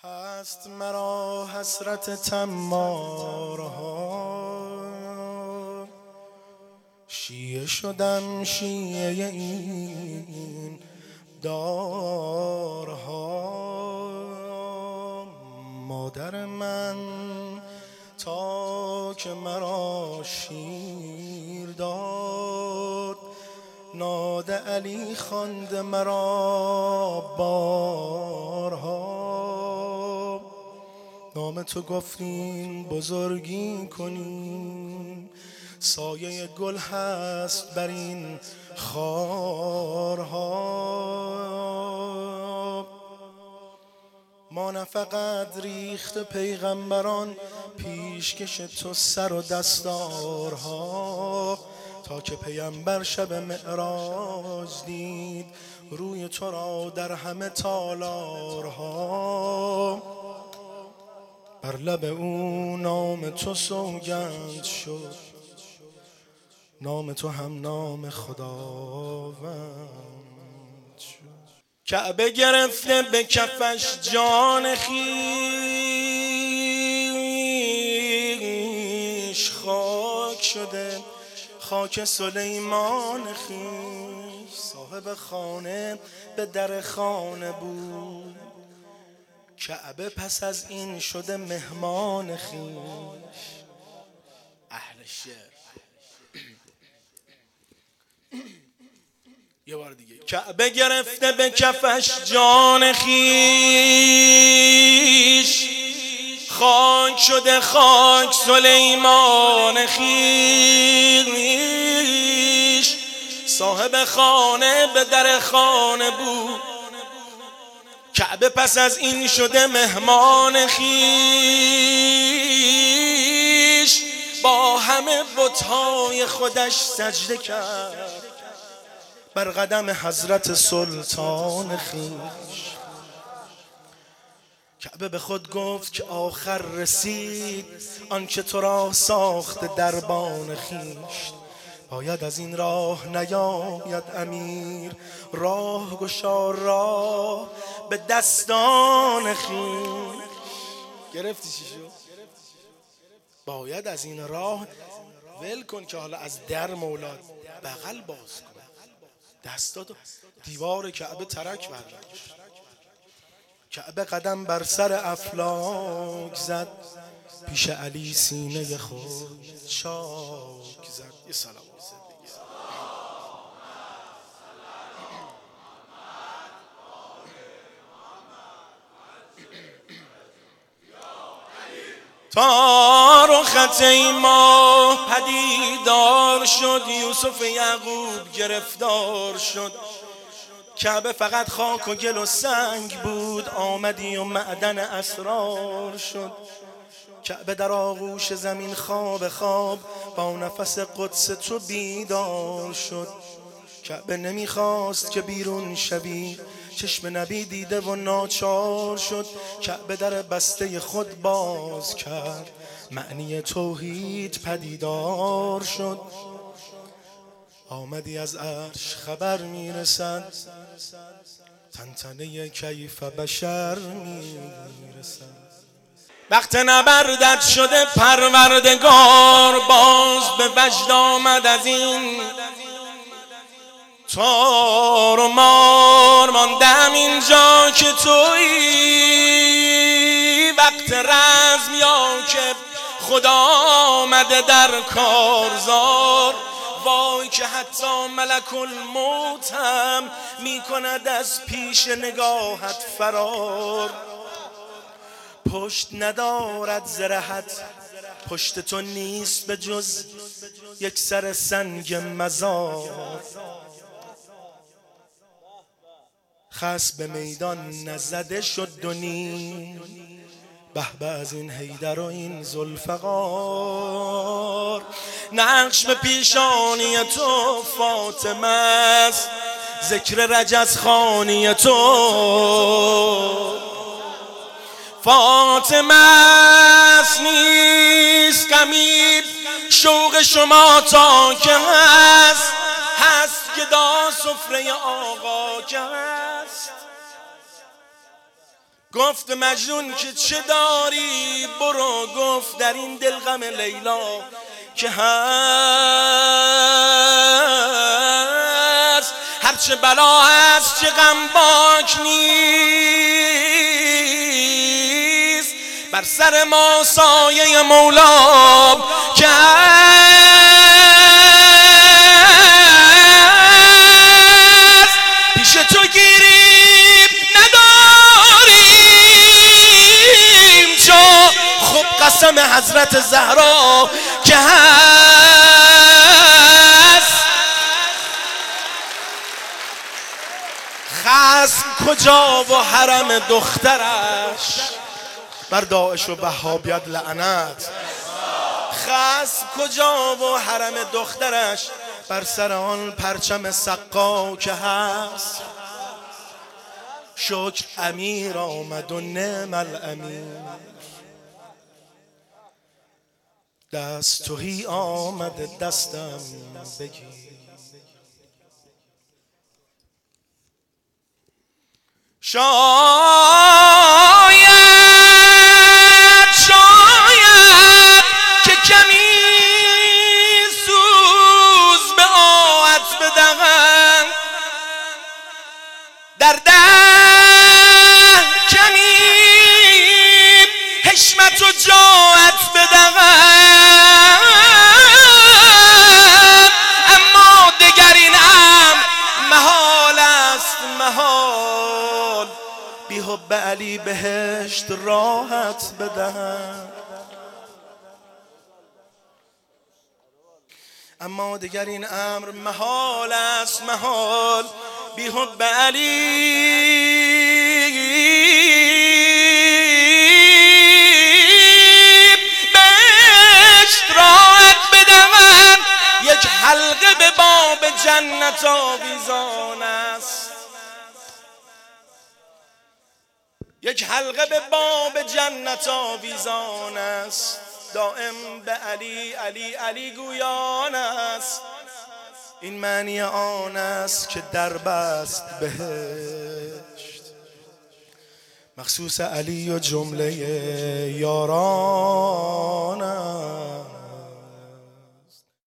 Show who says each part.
Speaker 1: هست مرا حسرت تمارها، شیعه شدم شیعه این دارها. مادر من تا که مرا شیر داد، ناد علی خواند مرا بارها. نام تو گفتیم بزرگی کنیم، سایه گل هست بر این خارها. ما نه فقط ریخت پیغمبران، پیشکش تو سر و دستارها. تا که پیامبر شب معراج دید روی تو را در همه تالارها. بر لب او نام تو سوگند شد، نام تو هم نام خداوند شد. کعبه گرفته به کفش جان خویش، خاک شده خاک سلیمان خویش. صاحب خانه به در خانه بود، کعبه پس از این شده مهمان خویش. اهل شعر. یه بار دیگه. کعبه گرفته به کفش جان خویش، خاک شده خاک سلیمان خویش. صاحب خانه به در خانه بود، کعبه پس از این شده مهمان خویش. با همه بت‌های خودش سجده کرد بر قدم حضرت سلطان خویش. کعبه به خود گفت که آخر رسید آنچه تو را ساخت دربان خویش. باید از این راه نیاید امیر، راه گشا راه به دستان خویش. گرفتی چی شد؟ باید از این راه ول کن که حالا از در مولاد بغل باز کن. دستاتو دیوار کعبه ترک برداشت. کعبه قدم بر سر افلاک زد، پیش علی سینه خود چاک زد. یه سلام تا رخت ما پدیدار شد، یوسف یعقوب گرفتار شد. کعبه فقط خاک و گل و سنگ بود، آمدی و معدن اسرار شد. کعبه در آغوش زمین خواب خواب، با نفس قدس تو بیدار شد. کعبه نمیخواست که بیرون شوی، چشم نبی دیده و ناچار شد. کعبه در بسته خود باز کرد، معنی توحید پدیدار شد. آمدی از عرش خبر میرسد، تنتنه کیف بشر میرسد. وقت نبردت شده پروردگار، باز به وجد آمد از این تار و مار. ماندم اینجا که تویی، وقت رزم یا که خدا آمده در کارزار. وای که حتی ملک الموت هم میکند از پیش نگاهت فرار. پشت ندارد زرهت، پشت تو نیست به جز یک سر سنگ مزار. خصم به میدان نزده شد دو نیم، به به از این حیدر و این ذوالفقار. نقش به پیشانی تو فاطمه است، ذکر رجز خوانی تو فاطمه است. نیست کمی شوق شما تا که هست، هست گدا سفره آقا که هست. گفت مجنون که چه داری؟ برو. گفت در این دل غم لیلا که هست، هرچه بلا هست چه غم باک نیست، بر سر ما سایه مولا که هست، پیش تو گیریم نداریم چو خب قسم حضرت زهرا که هست. خصم کجا و حرم دخترش، بر داعش و وهابیت لعنت. خصم کجا و حرم دخترش، بر سر آن پرچم سقا که هست. شکر امیر آمد و نعم الامیر، دست توهی آمده دستم بگیر. شاید که کمی سوز به آهت بدهند، در ده کمی حشمت و جاعت بدهند، اما دگر این امر محال است محال، بی حب علی بهشت راحت بدهند. اما دیگر این امر محال است محال، بی حب علی بهشت راحت بدهند. یک حلقه به باب جنت آویزان است، یک حلقه به باب جنت آویزان است، دائم به علی علی علی گویان است. این معنی آن است که در بست بهشت، مخصوص علی و جمله یاران است.